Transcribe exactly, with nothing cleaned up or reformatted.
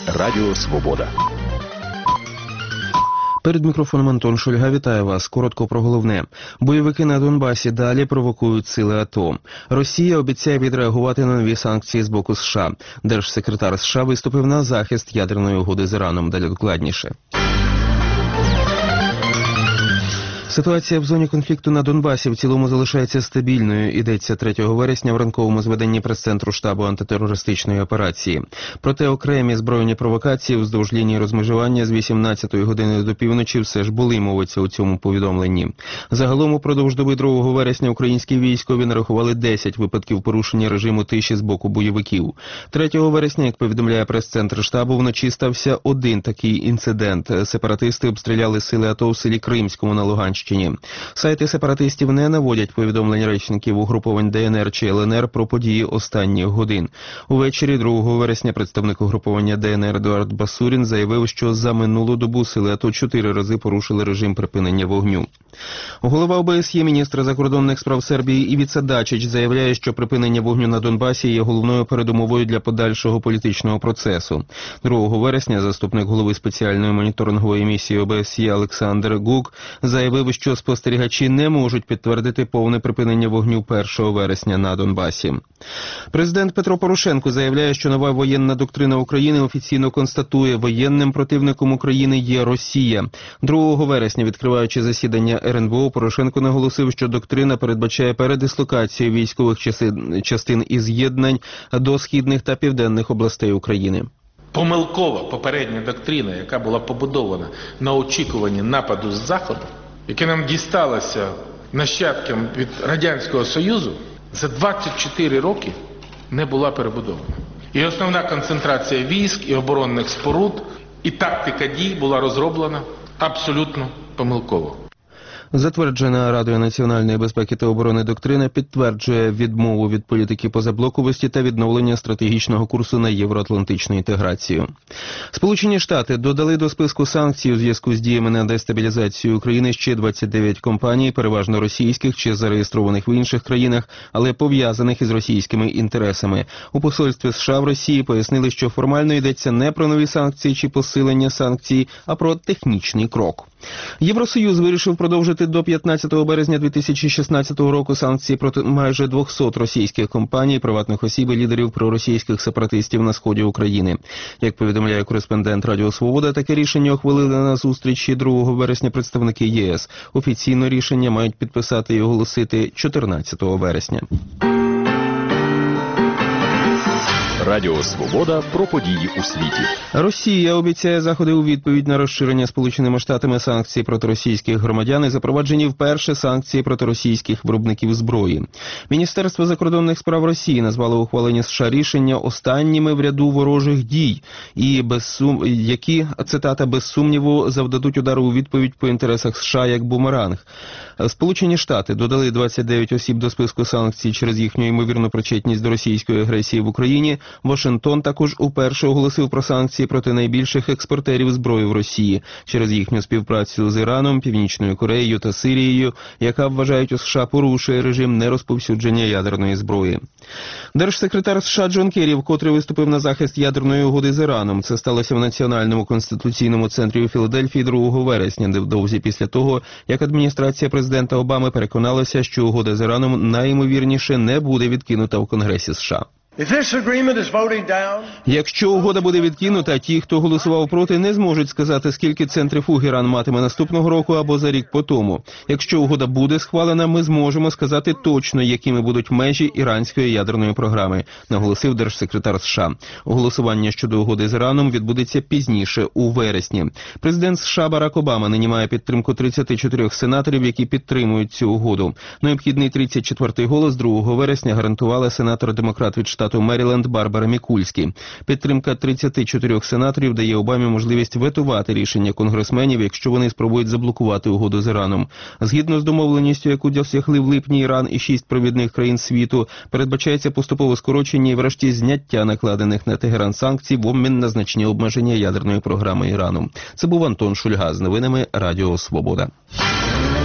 Радіо Свобода. Перед мікрофоном Антон Шульга. Вітаю вас. Коротко про головне. Бойовики на Донбасі далі провокують сили АТО. Росія обіцяє відреагувати на нові санкції з боку США. Держсекретар США виступив на захист ядерної угоди з Іраном. Далі докладніше. Ситуація в зоні конфлікту на Донбасі в цілому залишається стабільною, йдеться третього вересня в ранковому зведенні прес-центру штабу антитерористичної операції. Проте окремі збройні провокації вздовж лінії розмежування з вісімнадцятої години до півночі все ж були, мовиться у цьому повідомленні. Загалом упродовж доби другого вересня українські військові нарахували десять випадків порушення режиму тиші з боку бойовиків. третього вересня, як повідомляє прес-центр штабу, вночі стався один такий інцидент. Сепаратисти обстріляли сили АТО в селі Кримському на Луганщині. Сайти сепаратистів не наводять повідомлень речників угруповань ДНР чи ЛНР про події останніх годин. Увечері другого вересня представник угруповання ДНР Едуард Басурін заявив, що за минулу добу сили АТО чотири рази порушили режим припинення вогню. Голова ОБСЄ, міністр закордонних справ Сербії Івіца Дачич заявляє, що припинення вогню на Донбасі є головною передумовою для подальшого політичного процесу. другого вересня заступник голови спеціальної моніторингової місії ОБСЄ Олександр Гук заявив, що спостерігачі не можуть підтвердити повне припинення вогню першого вересня на Донбасі. Президент Петро Порошенко заявляє, що нова воєнна доктрина України офіційно констатує, воєнним противником України є Росія. другого вересня, відкриваючи засідання ер ен бе о, Порошенко наголосив, що доктрина передбачає передислокацію військових частин і з'єднань до східних та південних областей України. Помилкова попередня доктрина, яка була побудована на очікуванні нападу з Заходу, яке нам дісталося нащадкам від Радянського Союзу, за двадцять чотири роки не була перебудована. І основна концентрація військ і оборонних споруд, і тактика дій була розроблена абсолютно помилково. Затверджена Радою національної безпеки та оборони доктрина підтверджує відмову від політики позаблоковості та відновлення стратегічного курсу на євроатлантичну інтеграцію. Сполучені Штати додали до списку санкцій у зв'язку з діями на дестабілізацію України ще двадцять дев'ять компаній, переважно російських чи зареєстрованих в інших країнах, але пов'язаних із російськими інтересами. У посольстві США в Росії пояснили, що формально йдеться не про нові санкції чи посилення санкцій, а про технічний крок. Євросоюз вирішив продовжити до п'ятнадцятого березня дві тисячі шістнадцятого року санкції проти майже двохсот російських компаній, приватних осіб і лідерів проросійських сепаратистів на сході України. Як повідомляє кореспондент Радіо Свобода, таке рішення ухвалили на зустрічі другого вересня представники є ес. Офіційно рішення мають підписати і оголосити чотирнадцятого вересня. Радіо Свобода про події у світі. Росія обіцяє заходи у відповідь на розширення Сполученими Штатами санкцій проти російських громадян і запроваджені вперше санкції проти російських виробників зброї. Міністерство закордонних справ Росії назвало ухвалення США рішення останніми в ряду ворожих дій, і без сум... які, цитата, без сумніву завдадуть удару у відповідь по інтересах США як бумеранг. Сполучені Штати додали двадцять дев'ять осіб до списку санкцій через їхню ймовірну причетність до російської агресії в Україні. Вашингтон також уперше оголосив про санкції проти найбільших експортерів зброї в Росії через їхню співпрацю з Іраном, Північною Кореєю та Сирією, яка, вважають у США, порушує режим нерозповсюдження ядерної зброї. Держсекретар США Джон Керрі вкотре виступив на захист ядерної угоди з Іраном. Це сталося в Національному конституційному центрі у Філадельфії другого вересня, невдовзі після того, як адміністрація президента Обами переконалася, що угода з Іраном найімовірніше не буде відкинута в Конгресі США. Якщо угода буде відкинута, ті, хто голосував проти, не зможуть сказати, скільки центрифуг Іран матиме наступного року або за рік по тому. Якщо угода буде схвалена, ми зможемо сказати точно, якими будуть межі іранської ядерної програми, наголосив держсекретар США. Голосування щодо угоди з Іраном відбудеться пізніше, у вересні. Президент США Барак Обама нині має підтримку тридцяти чотирьох сенаторів, які підтримують цю угоду. Необхідний тридцять четвертий голос другого вересня гарантувала сенатор-демократ від штату Меріленд Барбара Мікульські. Підтримка тридцяти чотирьох сенаторів дає Обамі можливість ветувати рішення конгресменів, якщо вони спробують заблокувати угоду з Іраном. Згідно з домовленістю, яку досягли в липні Іран і шість провідних країн світу, передбачається поступове скорочення і врешті зняття накладених на Тегеран санкцій в обмін на значні обмеження ядерної програми Ірану. Це був Антон Шульга з новинами Радіо Свобода.